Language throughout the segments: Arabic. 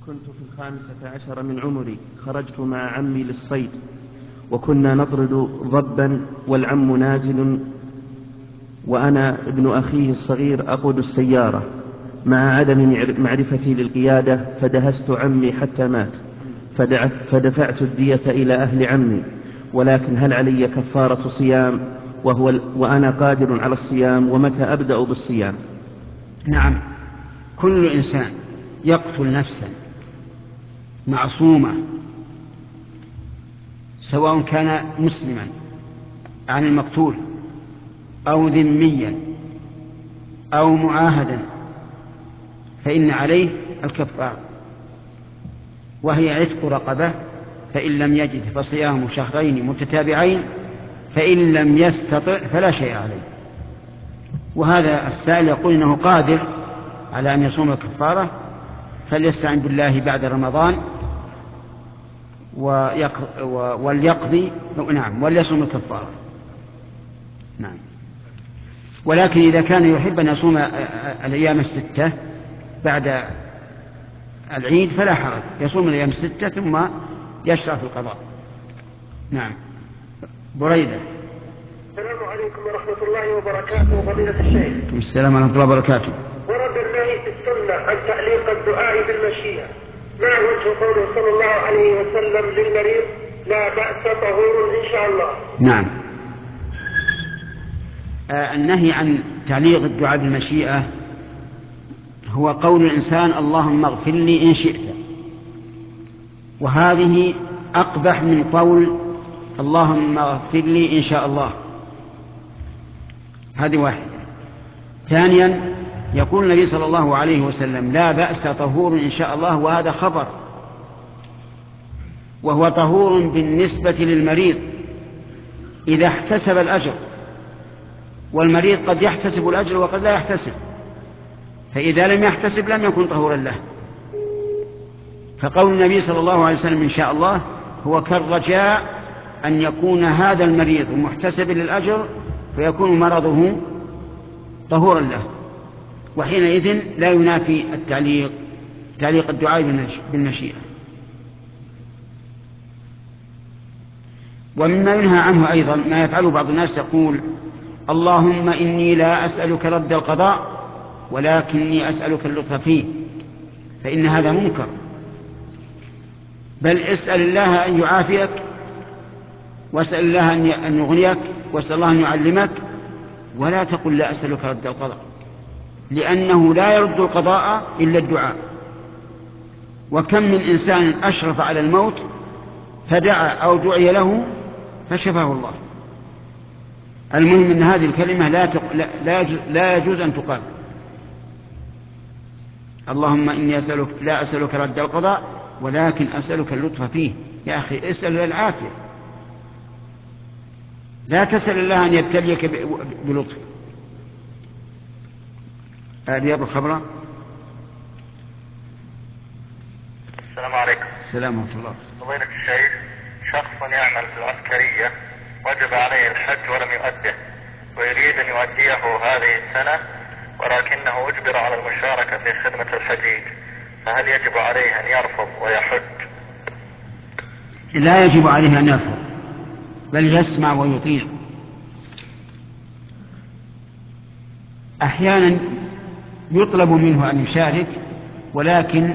كنت في 15 من عمري، خرجت مع عمي للصيد، وكنا نطرد ضبا والعم نازل، وأنا ابن أخيه الصغير أقود السيارة مع عدم معرفتي للقيادة، فدهست عمي حتى مات، فدفعت الدية إلى أهل عمي. ولكن هل علي كفارة صيام وأنا قادر على الصيام؟ ومتى أبدأ بالصيام؟ نعم، كل إنسان يقتل نفسا معصومة، سواء كان مسلما عن المقتول أو ذميا أو معاهدا، فإن عليه الكفارة، وهي عتق رقبة، فإن لم يجد فصيام شهرين متتابعين، فإن لم يستطع فلا شيء عليه. وهذا السائل يقول إنه قادر على أن يصوم الكفارة، فليستعن بالله بعد رمضان وليقضي، نعم، وليصوم الكفارة. نعم. ولكن إذا كان يحب أن يصوم الأيام الستة بعد العيد فلا حرج، يصوم الأيام الستة ثم يشرع في القضاء. نعم. بريدة. السلام عليكم ورحمة الله وبركاته. فضيلة الشيخ. السلام ورحمة الله وبركاته. ورد النهي في السنة عن تعليق الدعاء بالمشيئة، ما وجه قوله صلى الله عليه وسلم للمريض لا بأس طهور إن شاء الله؟ نعم. النهي عن تعليق الدعاء بالمشيئة هو قول الإنسان اللهم اغفر لي إن شئت، وهذه أقبح من قول اللهم اغفر لي إن شاء الله. هذه واحدة. ثانيا، يقول النبي صلى الله عليه وسلم لا بأس طهور إن شاء الله، وهذا خبر، وهو طهور بالنسبة للمريض إذا احتسب الأجر، والمريض قد يحتسب الأجر وقد لا يحتسب، فإذا لم يحتسب لم يكن طهورا له. فقول النبي صلى الله عليه وسلم إن شاء الله هو كالرجاء أن يكون هذا المريض محتسب للأجر فيكون مرضه طهورا له، وحينئذ لا ينافي تعليق الدعاء بالمشيئة. ومما ينهى عنه أيضا ما يفعله بعض الناس، يقول اللهم إني لا أسألك رد القضاء ولكني أسألك اللطف فيه، فإن هذا منكر، بل اسأل الله أن يعافيك، واسأل الله أن يغنيك، واسأل الله أن يعلمك، ولا تقل لا أسألك رد القضاء، لأنه لا يرد القضاء إلا الدعاء. وكم من إنسان أشرف على الموت فدعا أو دعي له فشفاه الله. المهم أن هذه الكلمة لا يجوز أن تقال. اللهم إني لا أسألك رد القضاء ولكن أسألك اللطف فيه. يا أخي اسأل العافية، لا تسأل الله أن يبتليك بلطف. رياض الخبرة. السلام عليكم. السلام ورحمة الله. فضيلة الشيخ، شخص يعمل في العسكرية وجب عليه الحج ولم يؤده، ويريد أن يؤديه هذه السنة، ولكنه أجبر على المشاركة في خدمة الحجيج، فهل يجب عليه أن يرفض ويحج؟ لا يجب عليه أن يرفض، بل يسمع ويطيع. أحيانا يطلب منه أن يشارك، ولكن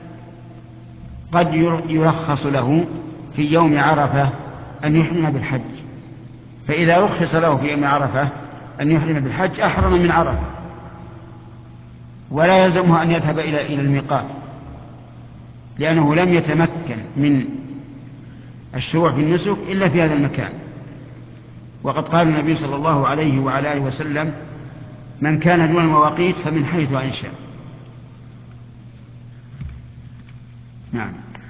قد يرخص له في يوم عرفة أن يحرم بالحج، فإذا رخص له في يوم عرفة أن يحرم بالحج أحرم من عرفة، ولا يلزمه أن يذهب إلى الميقات، لأنه لم يتمكن من الشروع في النسك إلا في هذا المكان. وقد قال النبي صلى الله عليه وعلى آله وسلم من كان دون المواقيت فمن حيث أنشأ. نعم.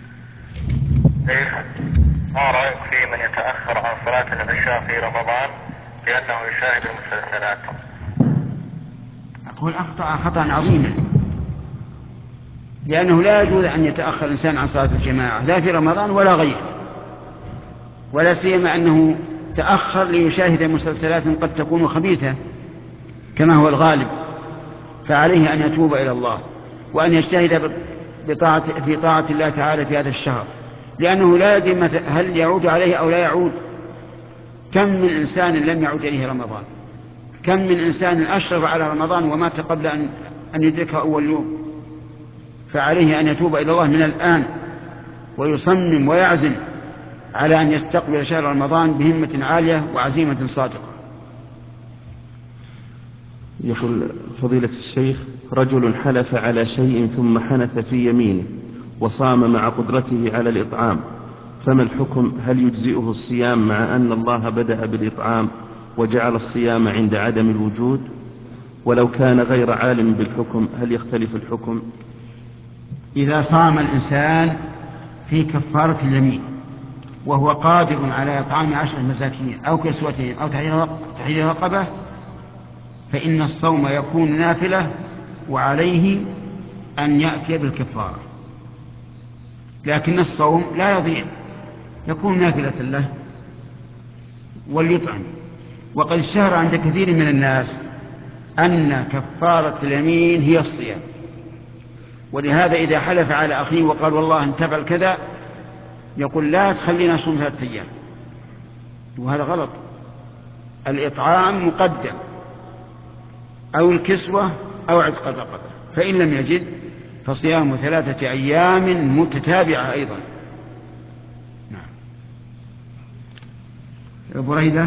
ما رأيك في من يتأخر عن صلاة العشاء في رمضان لأنه يشاهد المسلسلات؟ أقول أخطأ خطأ عظيما، لأنه لا يجوز أن يتأخر الإنسان عن صلاة الجماعة لا في رمضان ولا غيره، ولا سيما أنه تأخر ليشاهد مسلسلات قد تكون خبيثة كما هو الغالب، فعليه أن يتوب إلى الله وأن يجتهد في طاعة الله تعالى في هذا الشهر، لأنه لا يدري هل يعود عليه أو لا يعود. كم من إنسان لم يعود إليه رمضان، كم من إنسان أشرف على رمضان ومات قبل أن يدركه أول يوم. فعليه أن يتوب إلى الله من الآن ويصمم ويعزم على أن يستقبل شهر رمضان بهمة عالية وعزيمة صادقة. يقول فضيلة الشيخ: رجل حلف على شيء ثم حنث في يمينه وصام مع قدرته على الإطعام، فما الحكم؟ هل يجزئه الصيام مع أن الله بدأ بالإطعام وجعل الصيام عند عدم الوجود؟ ولو كان غير عالم بالحكم هل يختلف الحكم؟ إذا صام الإنسان في كفارة اليمين وهو قادر على إطعام 10 مساكين أو كسوتهم أو تحرير رقبة، فإن الصوم يكون نافلة وعليه أن يأتي بالكفارة، لكن الصوم لا يضيع، يكون نافلة له وليطعم. وقد اشتهر عند كثير من الناس أن كفارة اليمين هي الصيام، ولهذا إذا حلف على أخيه وقال والله أن تفعل كذا يقول لا تخلينا نصوم 3 أيام، وهذا غلط. الإطعام مقدم أو الكسوة أو عتق الرقبة، فإن لم يجد فصيام 3 أيام متتابعة أيضا. نعم. بريدة.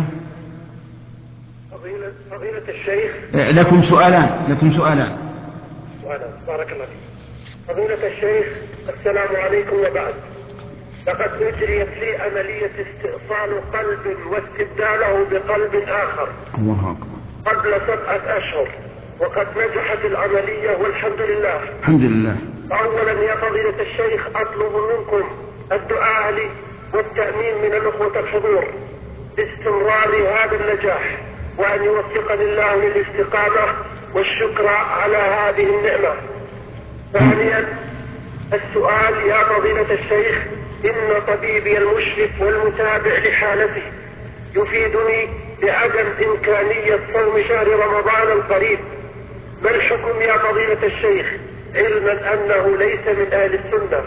فضيلة الشيخ، لكم سؤالان. بارك الله فيك. فضيلة الشيخ، السلام عليكم وبعد. لقد أجريت لي عملية استئصال قلب واستبداله بقلب آخر الله أكبر قبل 7 أشهر، وقد نجحت العملية والحمد لله. الحمد لله. أولا يا فضيلة الشيخ، أطلب منكم الدعاء لي والتأمين من الأخوة الحضور باستمرار هذا النجاح، وأن يوفقني الله للاستقامة والشكر على هذه النعمة. ثانيا السؤال يا فضيلة الشيخ، إن طبيبي المشرف والمتابع لحالتي يفيدني بعدم إمكانية صوم شهر رمضان القريب، ما الحكم يا فضيلة الشيخ، علما أنه ليس من أهل السنة؟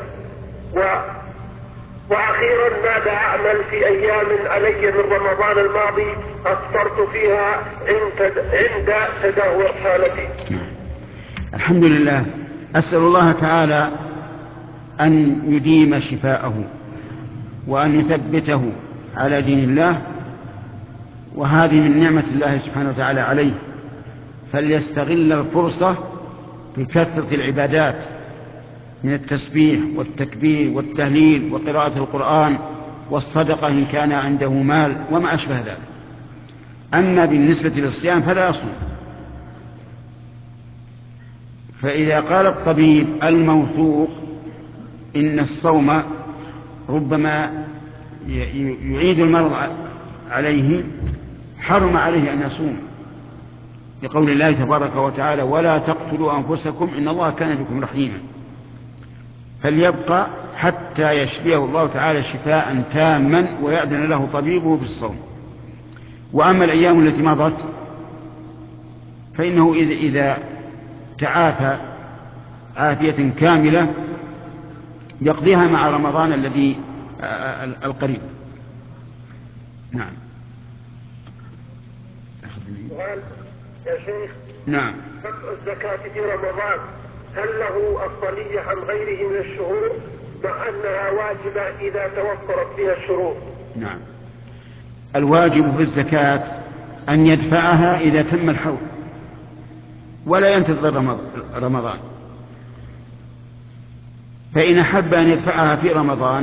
وأخيرا ماذا أعمل في أيام علي من رمضان الماضي أفطرت فيها عند تدهور حالتي؟ الحمد لله. أسأل الله تعالى أن يديم شفاءه وأن يثبته على دين الله، وهذه من نعمة الله سبحانه وتعالى عليه، فليستغل الفرصة بكثرة العبادات من التسبيح والتكبير والتهليل وقراءة القرآن والصدقة إن كان عنده مال وما أشبه ذلك. أما بالنسبة للصيام فلا يصوم. فإذا قال الطبيب الموثوق إن الصوم ربما يعيد المرض عليه، حرم عليه أن يصوم، لقول الله تبارك وتعالى ولا تقتلوا أنفسكم إن الله كان بكم رحيما. فليبقى حتى يشفيه الله تعالى شفاء تاما ويأذن له طبيبه بالصوم. وأما الأيام التي مضت فإنه إذا تعافى عافية كاملة يقضيها مع رمضان الذي القريب. نعم. سؤال يا شيخ. نعم. دفع الزكاة في رمضان هل له أفضلية عن غيره من الشهور، مع أنها واجبة إذا توفرت فيها الشروط؟ نعم. الواجب في الزكاة أن يدفعها إذا تم الحول ولا ينتظر رمضان. فإن أحب أن يدفعها في رمضان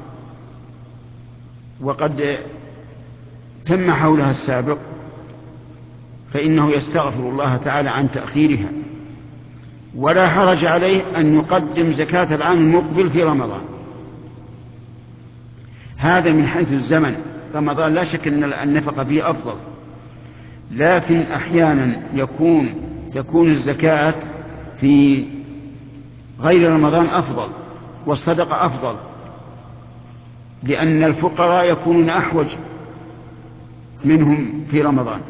وقد تم حولها السابق فإنه يستغفر الله تعالى عن تأخيرها، ولا حرج عليه أن يقدم زكاة العام المقبل في رمضان. هذا من حيث الزمن. رمضان لا شك أن النفقة فيه أفضل، لكن أحيانا تكون الزكاة في غير رمضان أفضل والصدقة أفضل، لأن الفقراء يكونون أحوج منهم في رمضان.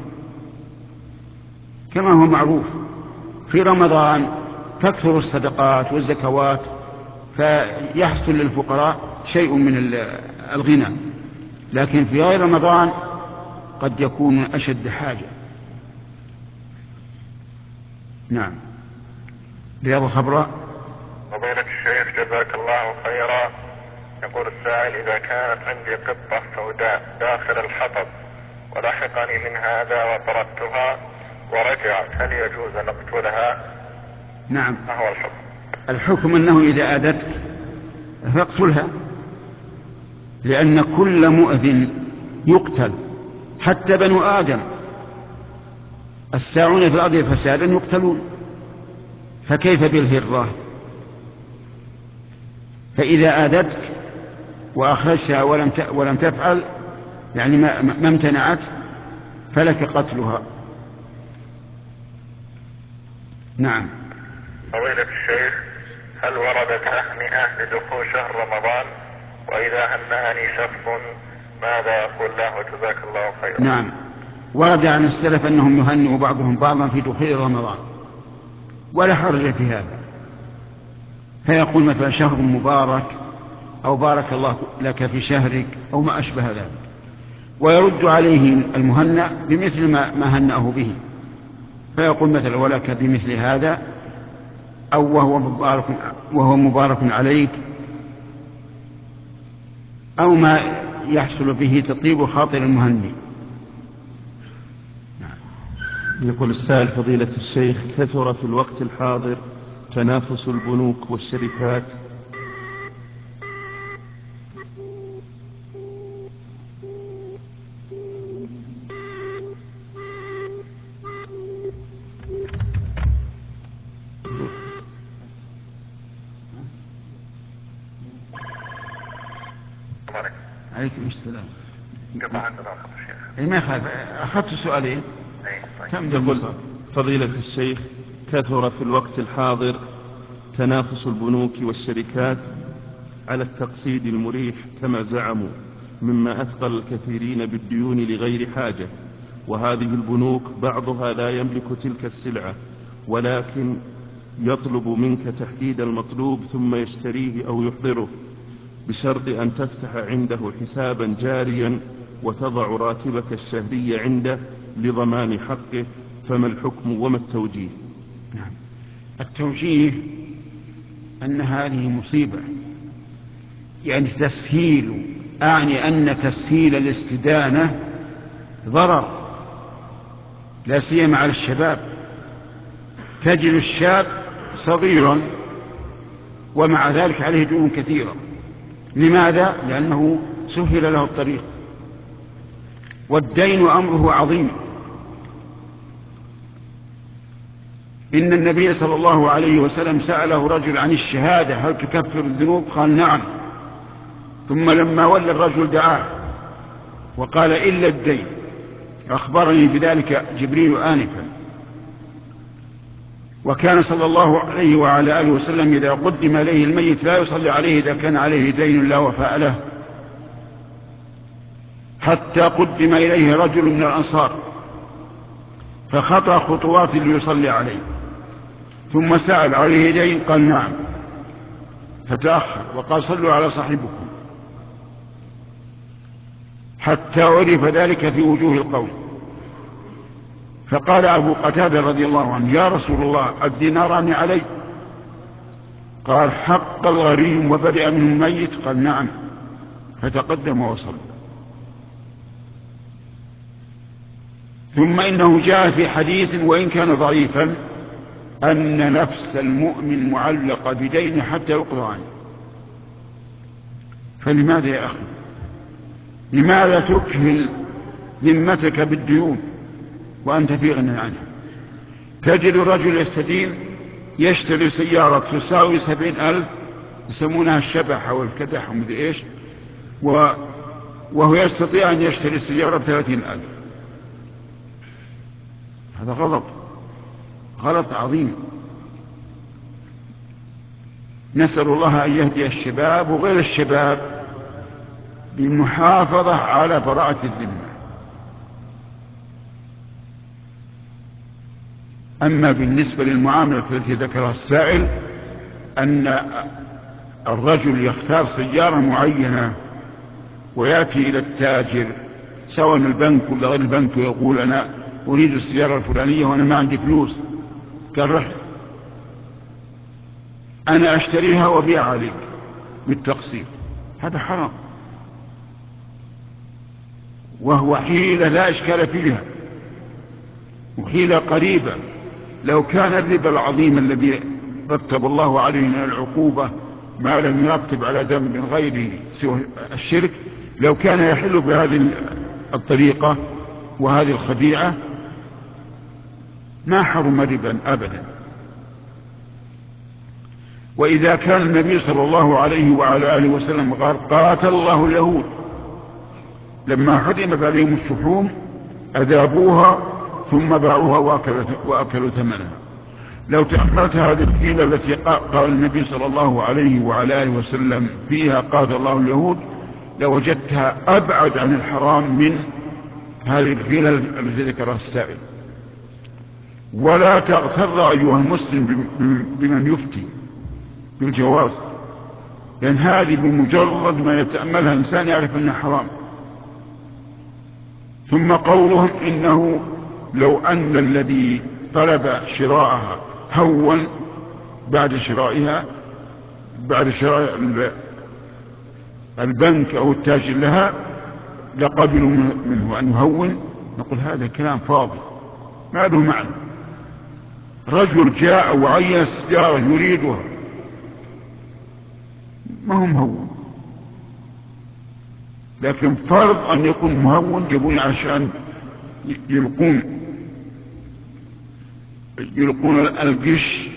كما هو معروف في رمضان تكثر الصدقات والزكوات فيحصل للفقراء شيء من الغنى، لكن في غير رمضان قد يكون أشد حاجة. نعم. رياض الخبراء. فضيلة الشيخ جزاك الله خيرا، يقول السائل: إذا كانت عندي قطة سوداء داخل الحطب ولحقني من هذا وطردتها ورجعت، هل يجوز أن أقتلها؟ نعم. ما هو الحكم؟ الحكم أنه إذا آذتك فاقتلها، لأن كل مؤذن يقتل، حتى بنو آدم الساعون في الأرض فسادا يقتلون، فكيف بالهرة؟ فإذا آذتك وأخرجتها ولم تفعل، يعني ما امتنعت، فلك قتلها. نعم. فضيلة الشيخ، هل وردت تهنئة لدخول شهر رمضان؟ وإذا هنأني شخص ماذا أقول له؟ جزاك الله خيرا. نعم، ورد عن السلف أنهم يهنئوا بعضهم بعضا في دخول رمضان، ولا حرج في هذا، فيقول مثلا: شهر مبارك، أو بارك الله لك في شهرك، أو ما أشبه ذلك، ويرد عليه المهنأ بمثل ما هنأه به، فيقول مثلا: ولك بمثل هذا، أو وهو مبارك عليك، أو ما يحصل به تطيب خاطر المهنئ. يقول السائل: فضيلة الشيخ، كثر في الوقت الحاضر تنافس البنوك والشركات عليكم السلام. قطع عندنا آخر شيخ. ما يخالف، أخذت سؤالين. يقول: فضيلة الشيخ، كثر في الوقت الحاضر تنافس البنوك والشركات على التقسيط المريح كما زعموا، مما أثقل الكثيرين بالديون لغير حاجة، وهذه البنوك بعضها لا يملك تلك السلعة، ولكن يطلب منك تحديد المطلوب ثم يشتريه أو يحضره، بشرط أن تفتح عنده حسابا جاريا وتضع راتبك الشهري عنده لضمان حقه، فما الحكم وما التوجيه؟ نعم. التوجيه أن هذه مصيبة، يعني أعني أن تسهيل الاستدانة ضرر، لا سيما على الشباب. تجد الشاب صغيرا ومع ذلك عليه ديون كثيرة. لماذا؟ لأنه سهل له الطريق، والدين أمره عظيم. إن النبي صلى الله عليه وسلم سأله رجل عن الشهادة: هل تكفر الذنوب؟ قال: نعم. ثم لما ولى الرجل دعاه وقال: إلا الدين. أخبرني بذلك جبريل آنفا. وكان صلى الله عليه وعلى آله وسلم إذا قدم إليه الميت لا يصلي عليه إذا كان عليه دين لا وفاء له، حتى قدم إليه رجل من الأنصار فخطى خطوات ليصلي عليه، ثم سأل: عليه دين؟ قال: نعم. فتأخر وقال: صلوا على صاحبكم، حتى عرف ذلك في وجوه القوم. فقال أبو قتادة رضي الله عنه: يا رسول الله، الديناران علي؟ قال: حق الغريم وبرئ منه الميت؟ قال: نعم. فتقدم وصل. ثم إنه جاء في حديث وإن كان ضعيفا أن نفس المؤمن معلقة بدين حتى يقضى عنه. فلماذا يا أخي؟ لماذا تكهل ذمتك بالديون وأنت في غنى عنها؟ تجد الرجل يستدين يشتري سيارة تساوي 70,000، يسمونها الشبح أو الكدح ومدري إيش، وهو يستطيع أن يشتري سيارة ب30,000. هذا غلط عظيم. نسأل الله أن يهدي الشباب وغير الشباب بالمحافظة على براءة الذمة. أما بالنسبة للمعاملة التي ذكرها السائل، أن الرجل يختار سيارة معينة ويأتي إلى التاجر سواء البنك ولا غير البنك ويقول أنا أريد السيارة الفلانية وأنا ما عندي فلوس، قال رح أنا أشتريها وأبيع عليك بالتقسيط، هذا حرام، وهو حيلة لا إشكال فيها وحيلة قريبة. لو كان الربا العظيم الذي رتب الله عليه من العقوبة ما لم يرتب على ذنب غيره سوى الشرك، لو كان يحل بهذه الطريقة وهذه الخديعة ما حرم ربا أبدا. وإذا كان النبي صلى الله عليه وعلى آله وسلم قال قاتل الله اليهود لما حرمت عليهم الشحوم أذابوها ثم باعوها وأكلوا ثمنها. لو تأملت هذه الحيلة التي قال النبي صلى الله عليه وعلى آله وسلم فيها قاتل الله اليهود لوجدتها أبعد عن الحرام من هذه الحيلة التي ذكرها السائل. ولا تغتر أيها المسلم بمن يفتي بالجواز، لأن هذه بمجرد ما يتأملها إنسان يعرف أنها حرام. ثم قولهم إنه لو أن الذي طلب شراءها هون بعد شراء البنك أو التاجر لها لقبلوا منه أن يهون، نقول هذا كلام فاضي ما له معنى. رجل جاء وعين السيارة يريدها ما هو مهون، لكن فرض أن يكون مهون يبون عشان يلقون القش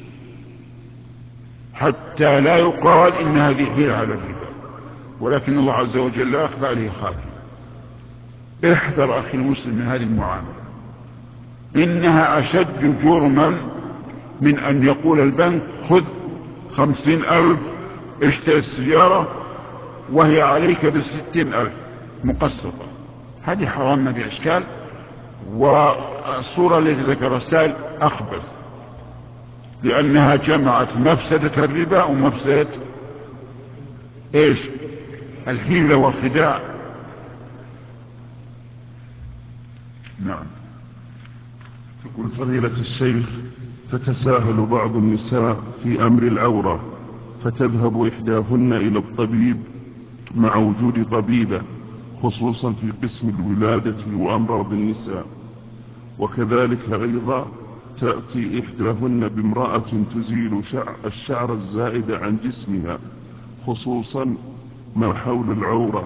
حتى لا يقال إن هذه حيلة على الربا، ولكن الله عز وجل لا أخفى عليه خافيا. احذر أخي المسلم من هذه المعاملة، إنها أشد جرما من أن يقول البنك خذ 50,000 اشتري السيارة وهي عليك ب60,000 مقسطة. هذه حرام ما في إشكال، والصورة التي ذكر السائل أخبث لأنها جمعت مفسدة الربا ومفسدة إيش؟ الحيلة والخداع. نعم. يقول فضيلة الشيخ فتساهل بعض النساء في أمر العورة فتذهب إحداهن إلى الطبيب مع وجود طبيبة خصوصا في قسم الولادة وأمراض النساء، وكذلك أيضا تأتي إحداهن بامرأة تزيل الشعر الزائد عن جسمها خصوصا ما حول العورة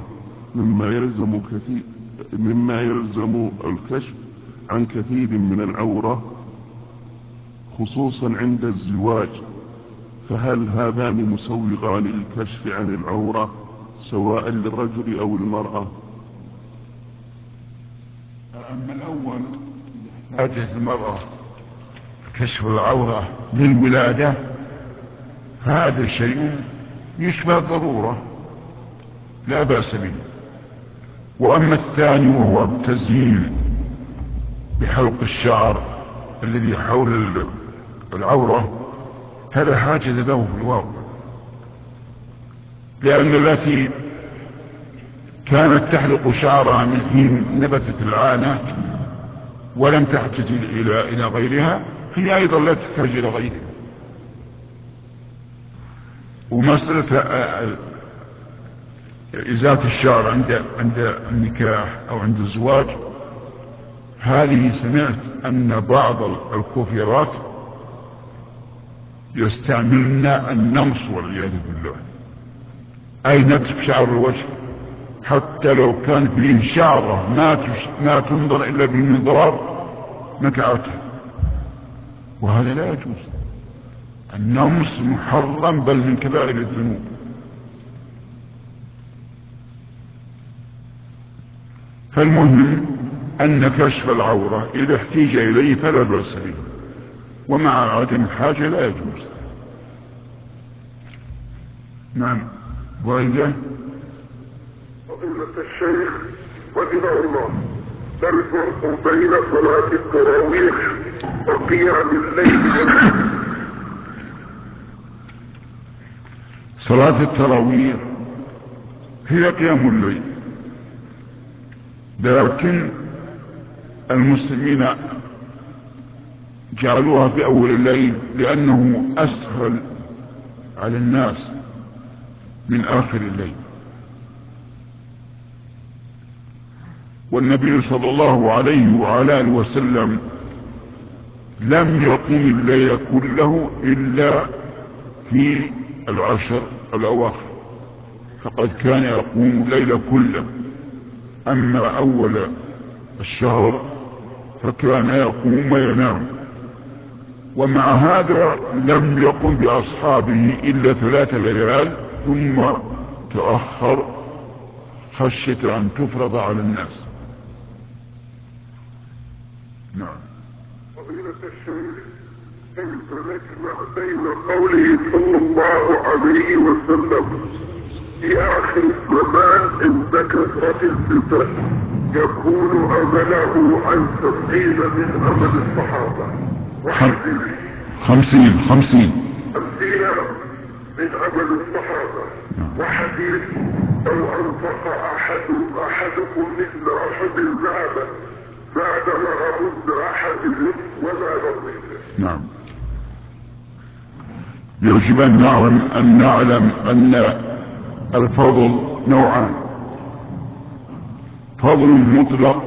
مما يلزم الكشف عن كثير من العورة خصوصا عند الزواج، فهل هذان مسوغان للكشف عن العورة سواء للرجل أو المرأة؟ أما الأول حاجة المرأة كشف العورة للولادة فهذا شيء يشبه ضرورة لا بأس به. وأما الثاني وهو التزيين بحلق الشعر الذي حول العورة هذا حاجة له في الواقع، لأن التي كانت تحلق شعرها من حين نبتت العانة ولم تحتج إلى غيرها هي أيضا لا تحتاج إلى غيرها. ومسألة إزالة الشعر عند النكاح أو عند الزواج هذه سمعت أن بعض الكوفيرات يستعملن النمص والعياذ بالله، أي نتف شعر الوجه حتى لو كان فيه شعره ما تنظر إلا بالمنظار نكعتها، وهذا لا يجوز. النمص محرم بل من كبائر الذنوب. فالمهم أن كشف العورة إذا احتيج إليه فلا بأس به، ومع عدم الحاجة لا يجوز. نعم. وإذا فضيلة الشيخ وإلى الله ما الفرق بين صلاة التراويح وقيام الليل؟ صلاة التراويح هي قيام الليل، لكن المسلمين جعلوها في أول الليل لأنه أسهل على الناس من آخر الليل. والنبي صلى الله عليه وعلى آله وسلم لم يقم الليل كله إلا في العشر الأواخر، فقد كان يقوم الليل كله. أما أول الشهر فكان يقوم وينام، ومع هذا لم يقم بأصحابه إلا 3 ليال ثم تأخر خشية أن تفرض على الناس. نعم. فضيلة الشيخ، كيف نجمع بين قوله صلى الله عليه وسلم في آخر الزمان عند كثرة الفتن يكون عمله عن 70 من عمل الصحابة، وحديث 50 من عمل الصحابة، وحديث لو أنفق أحدكم مثل أحد ذهبا ما بلغ مد أحدهم ولا نصيفه. نعم. يجب أن نعلم أن الفضل نوعان: فضل مطلق،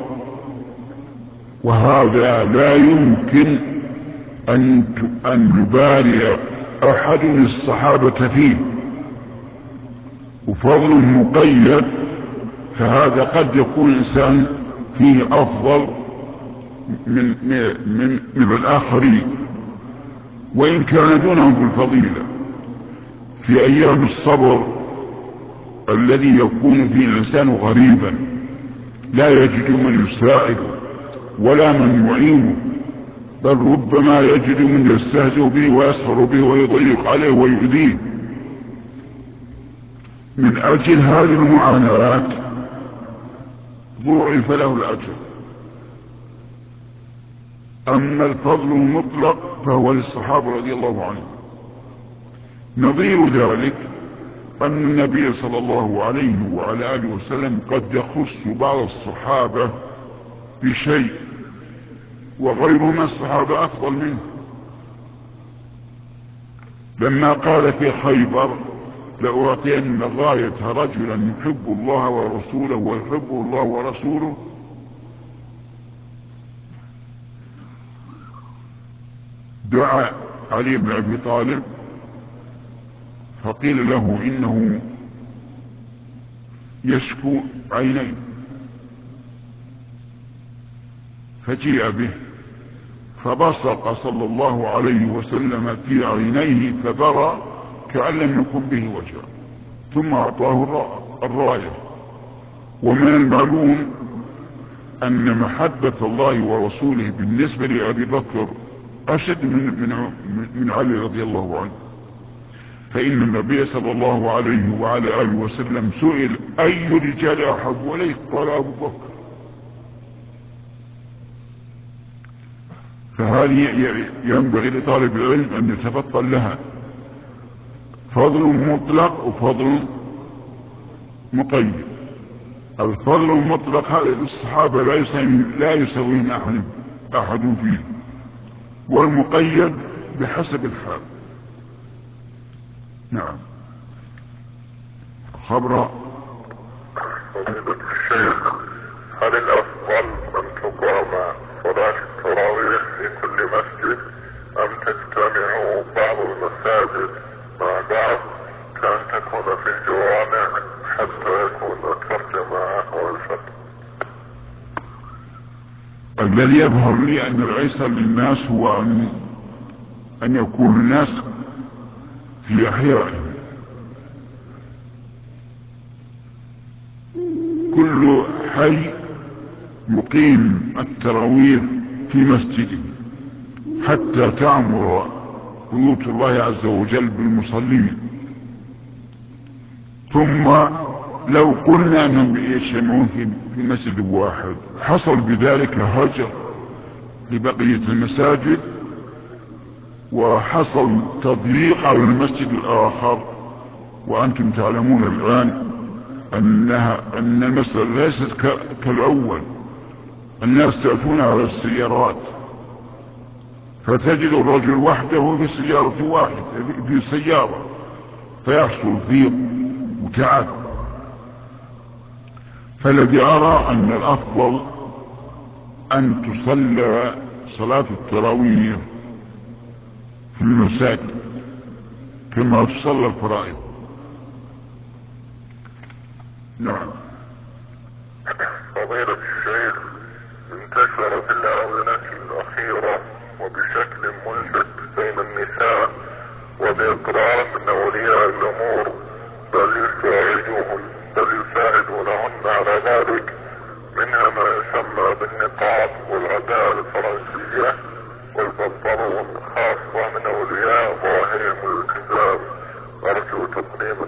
وهذا لا يمكن أن يبالي أحد من الصحابة فيه، وفضل مقيد، فهذا قد يكون الإنسان فيه أفضل من الآخرين وإن كان دونهم في الفضيلة. في أيام الصبر الذي يكون فيه الإنسان غريبا لا يجد من يساعده ولا من يعينه، بل ربما يجد من يستهزئ به ويسخر به ويضيق عليه ويؤذيه، من أجل هذه المعاناة ضوعف له الأجر. أما الفضل المطلق فهو للصحابة رضي الله عنهم. نظير ذلك أن النبي صلى الله عليه وعلى آله وسلم قد يخص بعض الصحابة بشيء وغيرهم الصحابة أفضل منه، لما قال في خيبر: لأعطين غاية رجلا يحب الله ورسوله ويحبه الله ورسوله. دعا علي بن أبي طالب فقيل له إنه يشكو عينيه، فجيء به فبصق صلى الله عليه وسلم في عينيه فبرى كأن لم يكن به وجه، ثم أعطاه الراية. ومن المعلوم أن محبة الله ورسوله بالنسبة لأبي بكر أشد من علي رضي الله عنه، فإن النبي صلى الله عليه وعلى آله وسلم سئل: أي رجال أحب إليك؟ قال: أبو بكر. فهذه ينبغي لطالب العلم أن يتفطن لها: فضل مطلق وفضل مقيد. الفضل المطلق هذا للصحابة لا يسويه أحد فيه، والمقيد بحسب الحال. نعم. خبر فضيلة الشيخ، هل الأفضل أن تقام صلاة التراويح في كل مسجد أم تجتمع بعض المساجد مع بعض كأن تكون في الجوامع حتى يكون أكثر جماعة والفتح؟ الذي يظهر لي أن الأيسر للناس هو أن يكون الناس في أحيائهم، كل حي يقيم التراويح في مسجده حتى تعمر بيوت الله عز وجل بالمصلين. ثم لو قلنا أنهم يجتمعون في مسجد واحد حصل بذلك هجر لبقية المساجد، وحصل تضييق على المسجد الآخر وأنتم تعلمون الآن أن المسألة ليست كالأول. الناس يأتون على السيارات، فتجد الرجل وحده في سيارة في سيارة، فيحصل ضيق وتعب. فالذي أرى أن الأفضل أن تصلى صلاة التراويح في المساجد كما تصلى الفرائض. نعم. فضيلة الشيخ، انتشر في الآونة الأخيرة وبشكل ملفت بين النساء وبإقرار من أولياء الأمور بل يساعدونهن على ذلك، منها ما يسمى بالنقاب والعباءة الفرنسية والبنطلون، خاصة من أولياء ظاهرهم الكذاب. أرجو تقديم